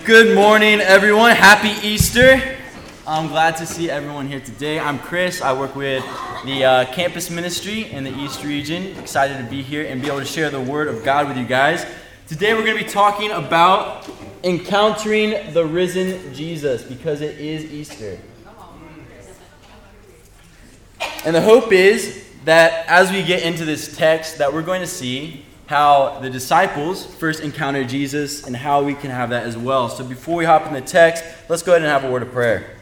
Good morning, everyone. Happy Easter. I'm glad to see everyone here today. I'm Chris. I work with the campus ministry in the East region. Excited to be here and be able to share the Word of God with you guys. Today we're going to be talking about encountering the risen Jesus because it is Easter. And the hope is that as we get into this text that we're going to see how the disciples first encountered Jesus and how we can have that as well. So before we hop in the text, let's go ahead and have a word of prayer.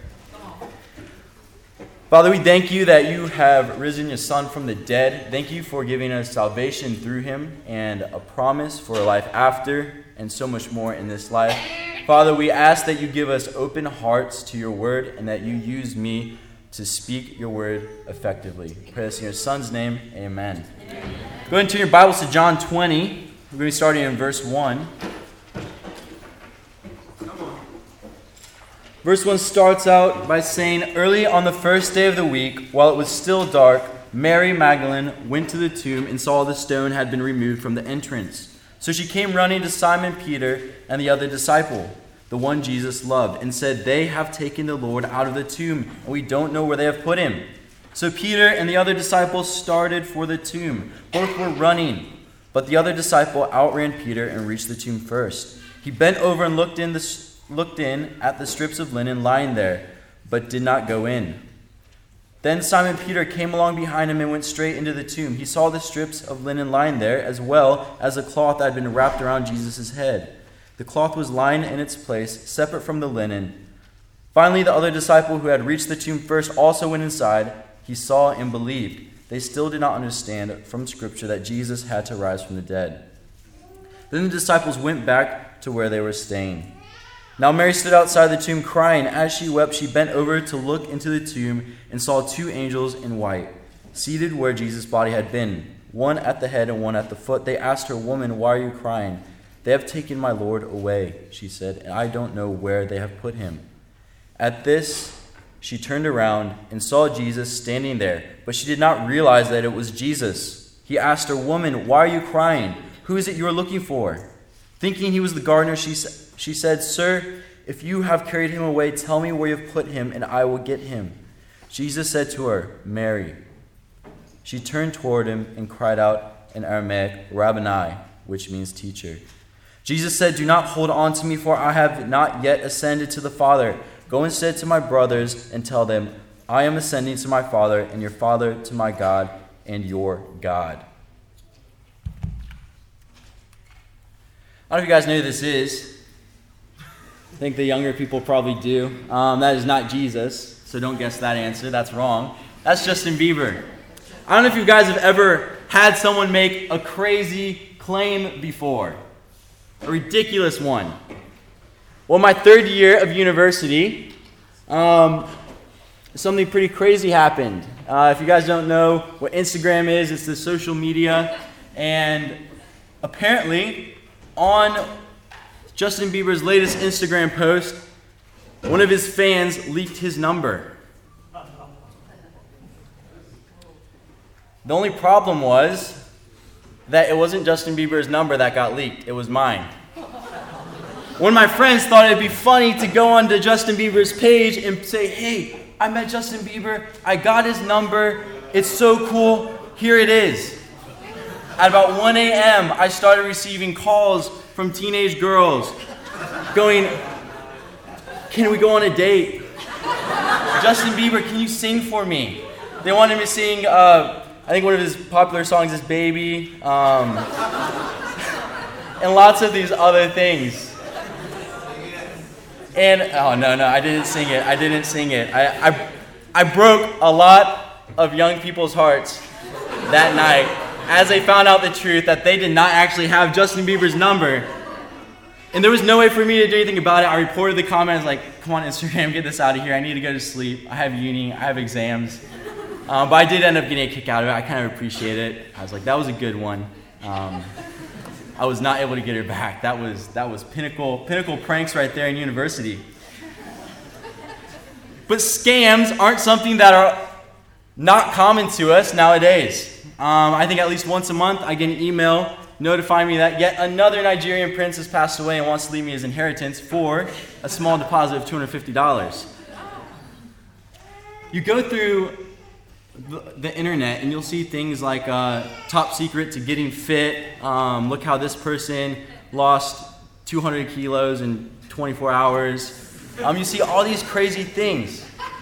Father, we thank you that you have risen your Son from the dead. Thank you for giving us salvation through him and a promise for a life after and so much more in this life. Father, we ask that you give us open hearts to your word and that you use me to speak your word effectively. I pray this in your Son's name, amen. Go ahead and turn your Bibles to John 20. We're going to be starting in verse 1. Verse 1 starts out by saying, "Early on the first day of the week, while it was still dark, Mary Magdalene went to the tomb and saw the stone had been removed from the entrance. So she came running to Simon Peter and the other disciple, the one Jesus loved, and said, 'They have taken the Lord out of the tomb, and we don't know where they have put him.' So Peter and the other disciple started for the tomb. Both were running, but the other disciple outran Peter and reached the tomb first. He bent over and looked in at the strips of linen lying there, but did not go in. Then Simon Peter came along behind him and went straight into the tomb. He saw the strips of linen lying there, as well as a cloth that had been wrapped around Jesus' head. The cloth was lying in its place, separate from the linen. Finally, the other disciple who had reached the tomb first also went inside. He saw and believed. They still did not understand from Scripture that Jesus had to rise from the dead. Then the disciples went back to where they were staying. Now Mary stood outside the tomb crying. As she wept, she bent over to look into the tomb and saw two angels in white, seated where Jesus' body had been, one at the head and one at the foot. They asked her, 'Woman, why are you crying?' 'They have taken my Lord away,' she said, 'and I don't know where they have put him.' At this, she turned around and saw Jesus standing there, but she did not realize that it was Jesus. He asked her, 'Woman, why are you crying? Who is it you are looking for?' Thinking he was the gardener, she said, 'Sir, if you have carried him away, tell me where you have put him, and I will get him.' Jesus said to her, 'Mary.' She turned toward him and cried out in Aramaic, 'Rabboni,' which means teacher. Jesus said, 'Do not hold on to me, for I have not yet ascended to the Father. Go instead to my brothers and tell them, I am ascending to my Father and your Father, to my God and your God.'" I don't know if you guys know who this is. I think the younger people probably do. That is not Jesus, so don't guess that answer. That's wrong. That's Justin Bieber. I don't know if you guys have ever had someone make a crazy claim before. A ridiculous one. Well, my third year of university, something pretty crazy happened. If you guys don't know what Instagram is, it's the social media. And apparently, on Justin Bieber's latest Instagram post, one of his fans leaked his number. The only problem was that it wasn't Justin Bieber's number that got leaked. It was mine. One of my friends thought it'd be funny to go onto Justin Bieber's page and say, "Hey, I met Justin Bieber. I got his number. It's so cool. Here it is." At about 1 a.m., I started receiving calls from teenage girls going, "Can we go on a date? Justin Bieber, can you sing for me?" They wanted me to sing, I think one of his popular songs is "Baby," and lots of these other things. And, oh, no, I didn't sing it. I broke a lot of young people's hearts that night as they found out the truth that they did not actually have Justin Bieber's number. And there was no way for me to do anything about it. I reported the comments like, "Come on, Instagram, get this out of here. I need to go to sleep. I have uni. I have exams." But I did end up getting a kick out of it. I kind of appreciate it. I was like, that was a good one. I was not able to get her back. That was pinnacle pranks right there in university. But scams aren't something that are not common to us nowadays. I think at least once a month I get an email notifying me that yet another Nigerian prince has passed away and wants to leave me his inheritance for a small deposit of $250. You go through the internet and you'll see things like top secret to getting fit. Look how this person lost 200 kilos in 24 hours. You see all these crazy things.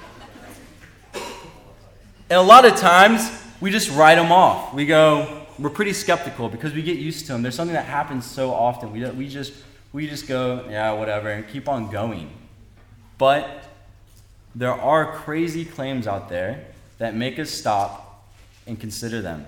And a lot of times, we just write them off. We're pretty skeptical because we get used to them. There's something that happens so often. We just go, yeah, whatever, and keep on going. But there are crazy claims out there that make us stop and consider them.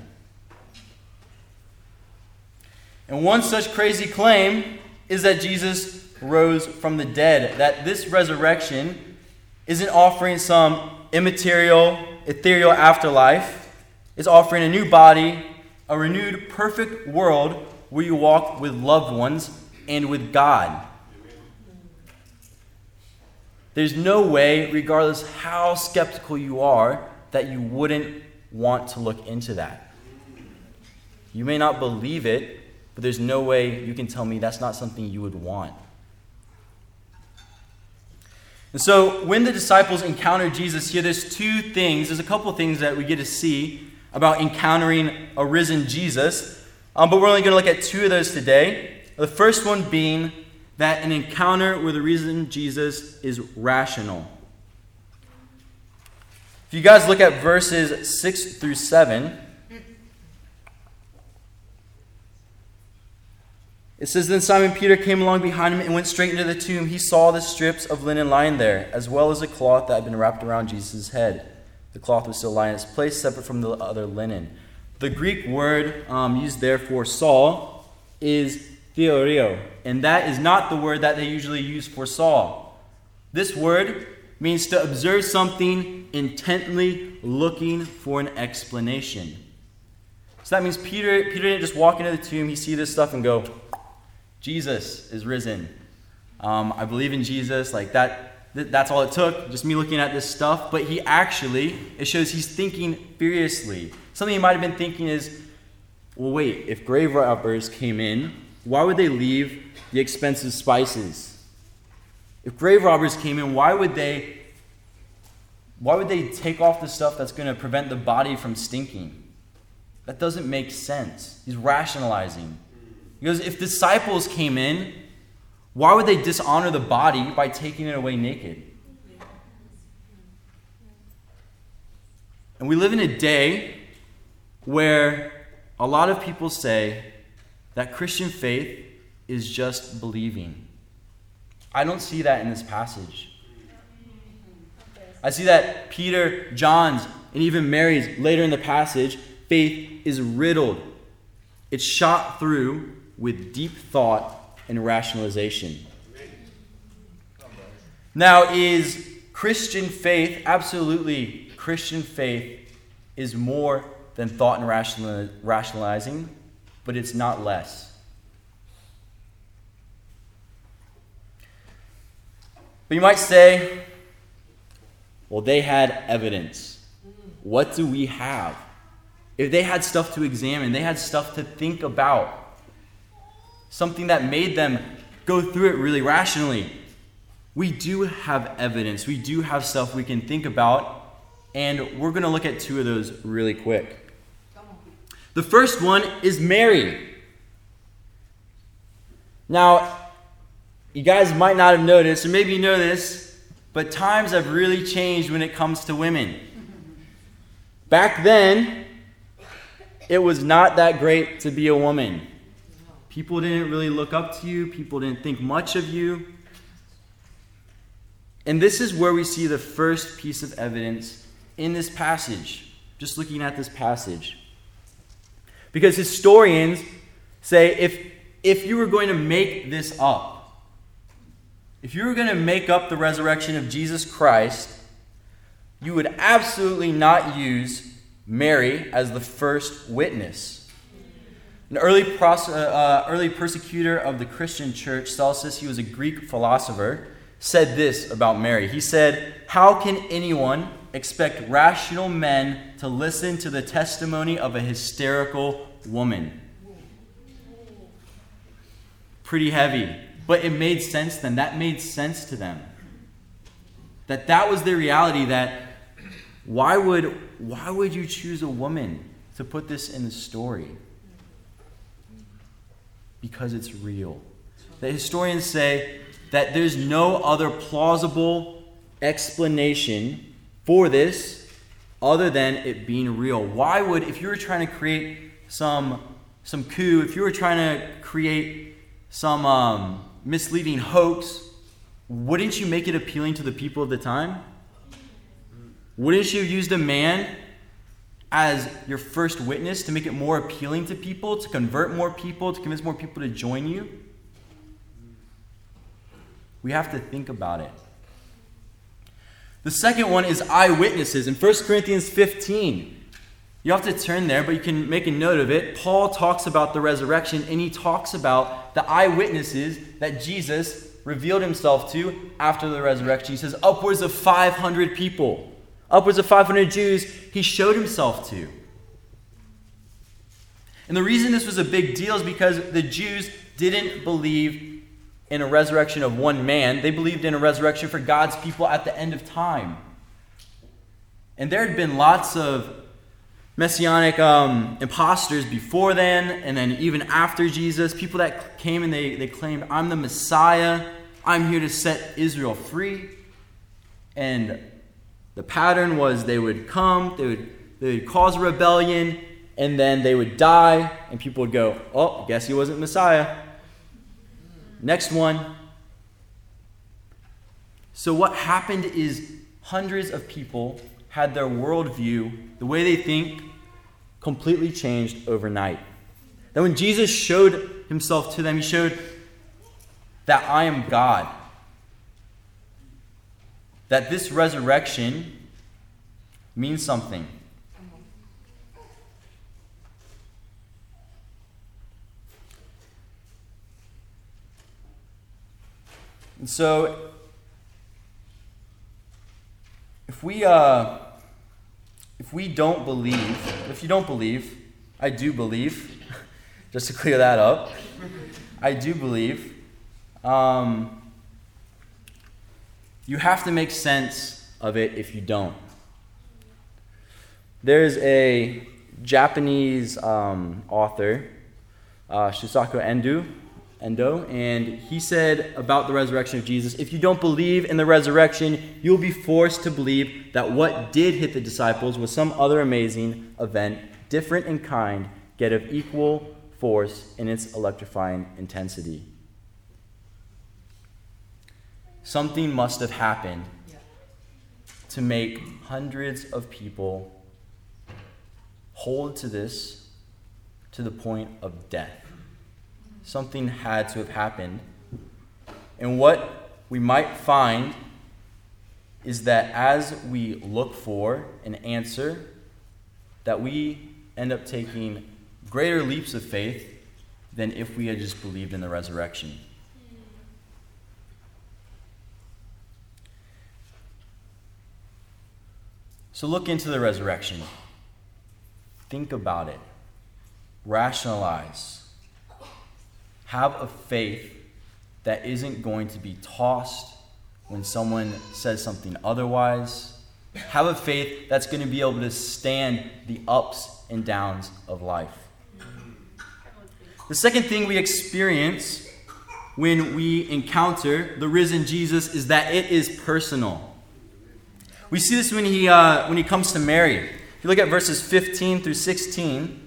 And one such crazy claim is that Jesus rose from the dead, that this resurrection isn't offering some immaterial, ethereal afterlife. It's offering a new body, a renewed, perfect world where you walk with loved ones and with God. There's no way, regardless how skeptical you are, that you wouldn't want to look into that. You may not believe it, but there's no way you can tell me that's not something you would want. And so when the disciples encounter Jesus here, there's a couple things that we get to see about encountering a risen Jesus. But we're only going to look at two of those today. The first one being that an encounter with a risen Jesus is rational. If you guys look at verses 6 through 7, it says, Then Simon Peter came along behind him and went straight into the tomb. He saw the strips of linen lying there, as well as a cloth that had been wrapped around Jesus' head. The cloth was still lying in its place, separate from the other linen. The Greek word used there for Saul is theorio, and that is not the word that they usually use for Saul. This word means to observe something intently, looking for an explanation. So that means Peter didn't just walk into the tomb, he see this stuff and go, Jesus is risen. I believe in Jesus. Like that's all it took, just me looking at this stuff. But it shows he's thinking furiously. Something he might have been thinking is, well, wait, if grave robbers came in, why would they leave the expensive spices? If grave robbers came in, why would they take off the stuff that's going to prevent the body from stinking? That doesn't make sense. He's rationalizing. Because if disciples came in, why would they dishonor the body by taking it away naked? And we live in a day where a lot of people say that Christian faith is just believing. I don't see that in this passage. I see that Peter, John's, and even Mary's later in the passage, faith is riddled. It's shot through with deep thought and rationalization. Now, is Christian faith, absolutely, Christian faith is more than thought and rationalizing, but it's not less. But you might say, well, they had evidence. What do we have? If they had stuff to examine, they had stuff to think about, something that made them go through it really rationally. We do have evidence. We do have stuff we can think about, and we're going to look at two of those really quick. The first one is Mary. Now, you guys might not have noticed, or maybe you know this, but times have really changed when it comes to women. Back then, it was not that great to be a woman. People didn't really look up to you. People didn't think much of you. And this is where we see the first piece of evidence in this passage, just looking at this passage. Because historians say if you were going to make this up, if you were going to make up the resurrection of Jesus Christ, you would absolutely not use Mary as the first witness. An early persecutor of the Christian church, Celsus, he was a Greek philosopher, said this about Mary. He said, "How can anyone expect rational men to listen to the testimony of a hysterical woman?" pretty heavy. But it made sense then. That made sense to them. That was their reality, that why would you choose a woman to put this in the story? Because it's real. The historians say that there's no other plausible explanation for this other than it being real. Why would, if you were trying to create some coup, if you were trying to create some misleading hoax, wouldn't you make it appealing to the people of the time? Wouldn't you use the man as your first witness to make it more appealing to people, to convert more people, to convince more people to join you? We have to think about it. The second one is eyewitnesses. In 1 Corinthians 15, you have to turn there, but you can make a note of it. Paul talks about the resurrection, and he talks about the eyewitnesses that Jesus revealed himself to after the resurrection. He says upwards of 500 people, upwards of 500 Jews he showed himself to. And the reason this was a big deal is because the Jews didn't believe in a resurrection of one man. They believed in a resurrection for God's people at the end of time. And there had been lots of messianic imposters before then, and then even after Jesus, people that came and they claimed, I'm the Messiah, I'm here to set Israel free. And the pattern was they would come, they would cause a rebellion, and then they would die, and people would go, oh, guess he wasn't Messiah. Next one. So what happened is hundreds of people had their worldview, the way they think, completely changed overnight. Then when Jesus showed himself to them, he showed that I am God. That this resurrection means something. And so, if you don't believe, I do believe, just to clear that up, I do believe, you have to make sense of it if you don't. There's a Japanese author, Shusaku Endo, and he said about the resurrection of Jesus, if you don't believe in the resurrection, you'll be forced to believe that what did hit the disciples was some other amazing event, different in kind, yet of equal force in its electrifying intensity. Something must have happened to make hundreds of people hold to this to the point of death. Something had to have happened. And what we might find is that as we look for an answer, that we end up taking greater leaps of faith than if we had just believed in the resurrection. So look into the resurrection. Think about it. Rationalize. Have a faith that isn't going to be tossed when someone says something otherwise. Have a faith that's going to be able to stand the ups and downs of life. The second thing we experience when we encounter the risen Jesus is that it is personal. We see this when he comes to Mary. If you look at verses 15 through 16,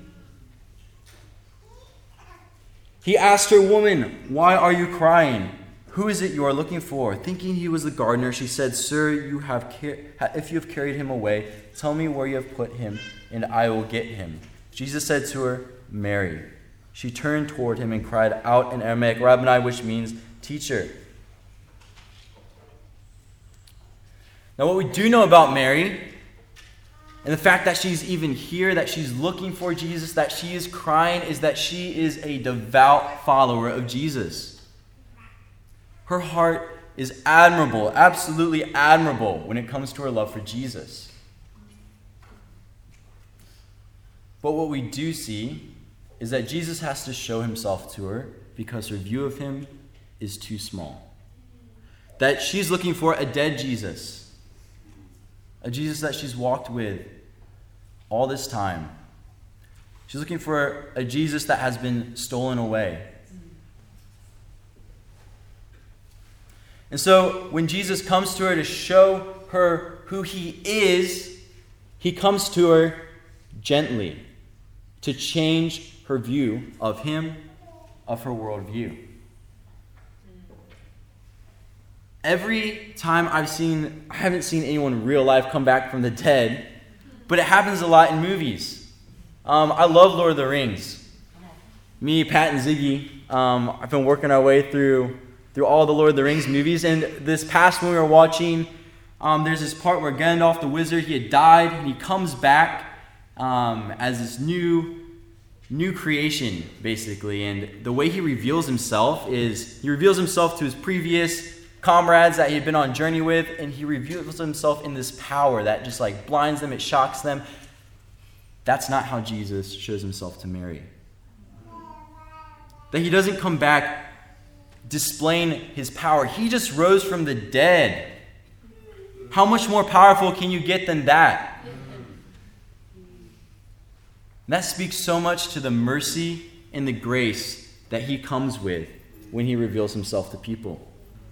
he asked her, "Woman, why are you crying? Who is it you are looking for?" Thinking he was the gardener, she said, "Sir, if you have carried him away, tell me where you have put him, and I will get him." Jesus said to her, "Mary." She turned toward him and cried out in Aramaic, "Rabboni," which means teacher. Now, what we do know about Mary, and the fact that she's even here, that she's looking for Jesus, that she is crying, is that she is a devout follower of Jesus. Her heart is admirable, absolutely admirable, when it comes to her love for Jesus. But what we do see is that Jesus has to show himself to her because her view of him is too small. That she's looking for a dead Jesus, a Jesus that she's walked with all this time. She's looking for a Jesus that has been stolen away. And so when Jesus comes to her to show her who he is, he comes to her gently to change her view of him, of her worldview. Every time I haven't seen anyone in real life come back from the dead, but it happens a lot in movies. I love Lord of the Rings. Me, Pat, and Ziggy, I've been working our way through all the Lord of the Rings movies, and this past when we were watching, there's this part where Gandalf the wizard, he had died, and he comes back as this new creation, basically. And the way he reveals himself is, he reveals himself to his previous comrades that he had been on journey with, and he reveals himself in this power that just like blinds them, it shocks them. That's not how Jesus shows himself to Mary. That he doesn't come back displaying his power. He just rose from the dead. How much more powerful can you get than that? And that speaks so much to the mercy and the grace that he comes with when he reveals himself to people.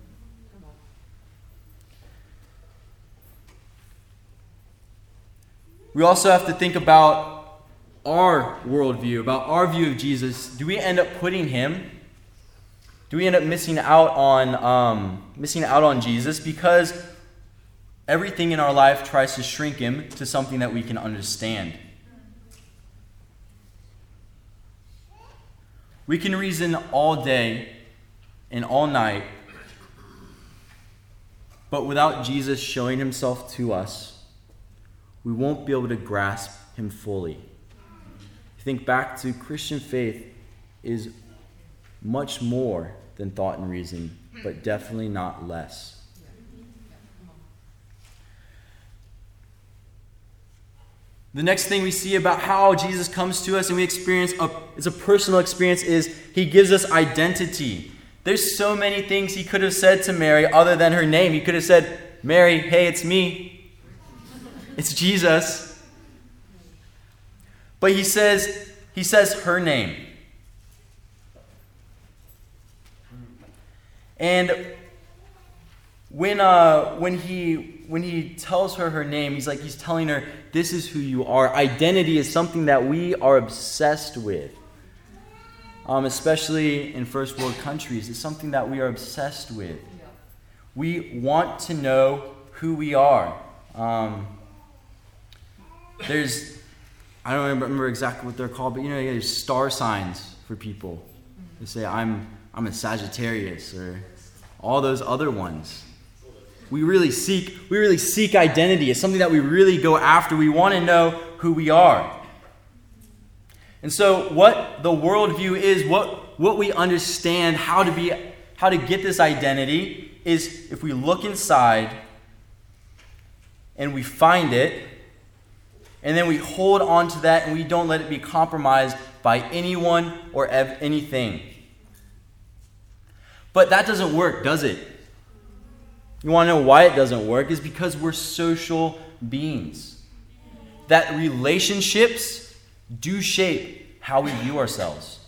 We also have to think about our worldview, about our view of Jesus. Do we end up putting him? Do we end up missing out on Jesus because everything in our life tries to shrink him to something that we can understand? We can reason all day and all night, but without Jesus showing himself to us, we won't be able to grasp him fully. Think back to Christian faith is much more than thought and reason, but definitely not less. The next thing we see about how Jesus comes to us and we experience it's a personal experience is he gives us identity. There's so many things he could have said to Mary other than her name. He could have said, Mary, hey, it's me. It's Jesus. But he says her name. And when he tells her name, he's telling her, this is who you are. Identity is something that we are obsessed with. Especially in first world countries. It's something that we are obsessed with. We want to know who we are. I don't remember exactly what they're called, but there's star signs for people. They say, I'm a Sagittarius, or all those other ones. We really seek identity. It's something that we really go after. We want to know who we are. And so what the worldview is, what we understand how to get this identity is if we look inside and we find it, and then we hold on to that and we don't let it be compromised by anyone or anything. But that doesn't work, does it? You want to know why it doesn't work? It's because we're social beings. That relationships do shape how we view ourselves.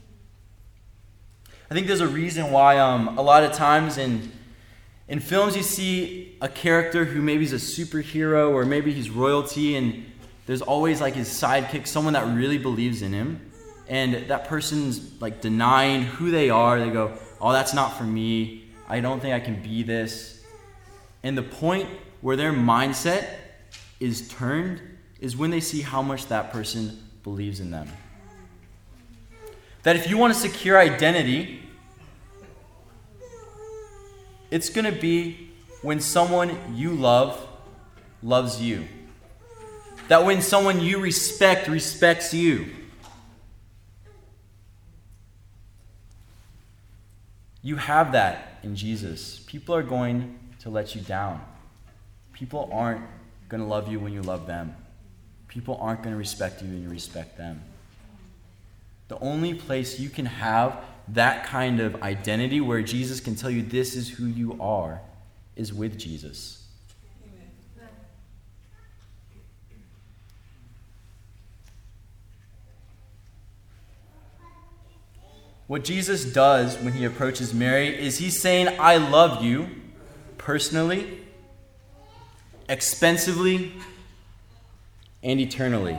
I think there's a reason why a lot of times in films you see a character who maybe is a superhero or maybe he's royalty, and there's always like his sidekick, someone that really believes in him, and that person's like denying who they are. They go, oh, that's not for me. I don't think I can be this. And the point where their mindset is turned is when they see how much that person believes in them. That if you want a secure identity, it's going to be when someone you love loves you. That when someone you respect respects you. You have that in Jesus. People are going to let you down. People aren't going to love you when you love them. People aren't going to respect you when you respect them. The only place you can have that kind of identity where Jesus can tell you this is who you are is with Jesus. What Jesus does when he approaches Mary is he's saying, I love you personally, expensively, and eternally.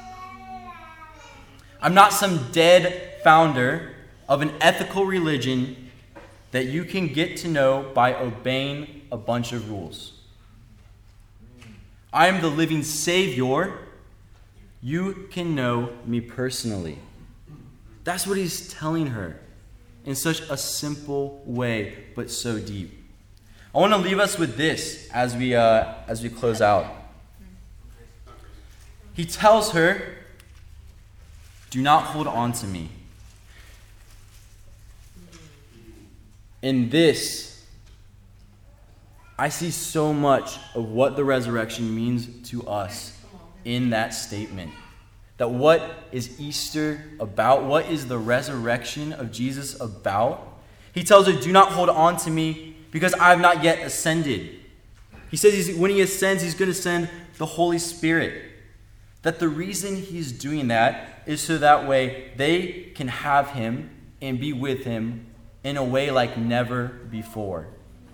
I'm not some dead founder of an ethical religion that you can get to know by obeying a bunch of rules. I am the living Savior. You can know me personally. That's what he's telling her in such a simple way, but so deep. I want to leave us with this as we close out. He tells her, do not hold on to me. In this, I see so much of what the resurrection means to us in that statement. That what is Easter about? What is the resurrection of Jesus about? He tells her, do not hold on to me because I have not yet ascended. He says when he ascends, he's going to send the Holy Spirit. That the reason he's doing that is so that way they can have him and be with him in a way like never before.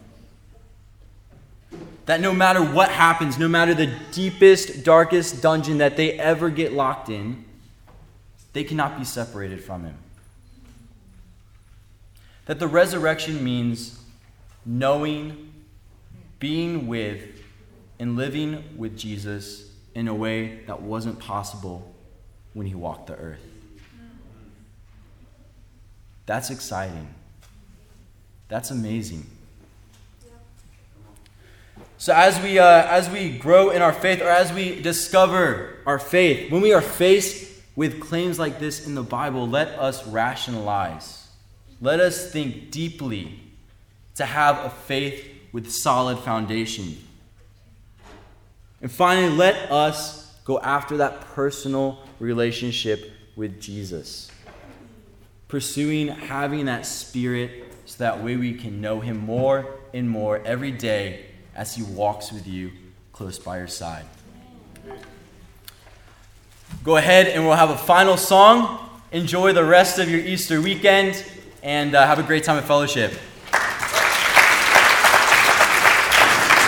That no matter what happens, no matter the deepest, darkest dungeon that they ever get locked in, they cannot be separated from him. That the resurrection means knowing, being with, and living with Jesus in a way that wasn't possible when he walked the earth. That's exciting. That's amazing. So as we grow in our faith, or as we discover our faith, when we are faced with claims like this in the Bible, let us rationalize. Let us think deeply to have a faith with solid foundation. And finally, let us go after that personal relationship with Jesus. Pursuing having that Spirit so that way we can know him more and more every day as he walks with you close by your side. Go ahead and we'll have a final song. Enjoy the rest of your Easter weekend and have a great time of fellowship.